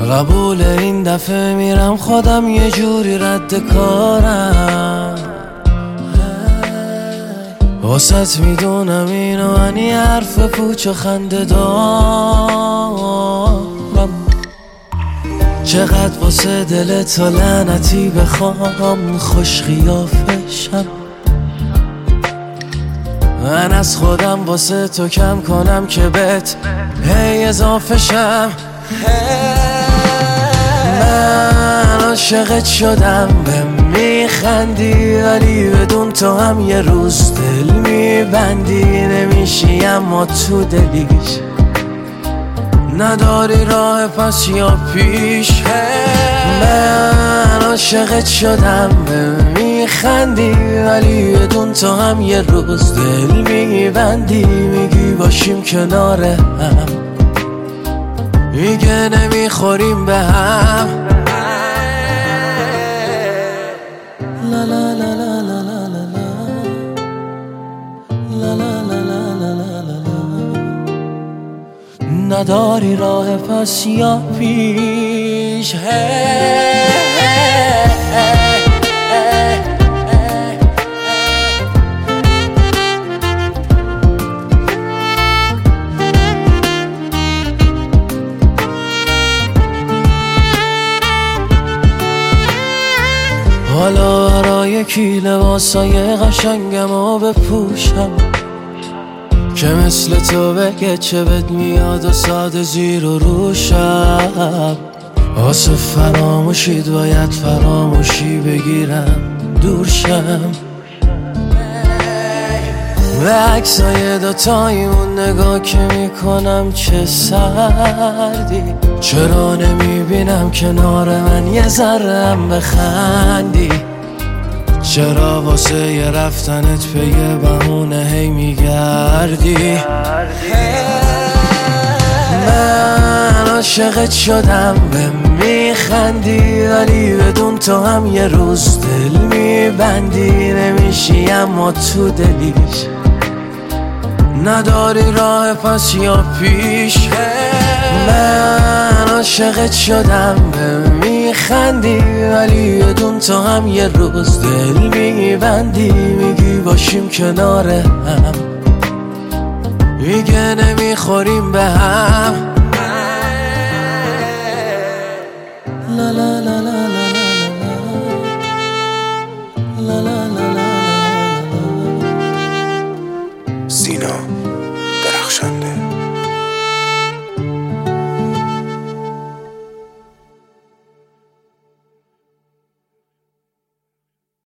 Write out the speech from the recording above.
قبول این دفعه میرم خودم یه جوری رد کارم. واسط میدونم اینو انی حرف پوچ و خنده دارم. چقدر واسه دل تو لعنتی بخوام خوش خیافشم. من از خودم واسه تو کم کنم که بهت هی اضافه شم. من عاشقت شدم به میخندی، ولی بدون تو هم یه روز دل میبندی. نمیشی اما تو دلیش نداری راه پس یا پیش. من عاشقت شدم به میخندی، ولی بدون تو هم یه روز دل میبندی. میگی باشیم کنار هم، میگه نمیخوریم به هم. لا لا لا لا لا لا لا لا لا لا لا لا. نداری راه پس یا پیش. حالا برای کی لباسای قشنگم رو بپوشم که مثل تو بگه چه بد میاد و ساده زیر و روشم. واسه فراموشید باید فراموشی بگیرم دورشم. به عکسای دوتایمون نگاه که میکنم چه سردی. چرا نمیبینم کنار من یه ذره‌ام بخندی؟ چرا واسه یه رفتنت به یه بهونه هی میگردی؟ من عاشقت شدم به میخندی، ولی بدون تو هم یه روز دل میبندی. نمیشی اما تو دلیش نداری راه پس یا پیش. من عاشقت شدم به میخندی، ولی بدون تو هم یه روز دل میبندی. میگی باشیم کنار هم، میگه نمیخوریم به هم. لا لا لا لا لا لا لا. سینا درخشنده.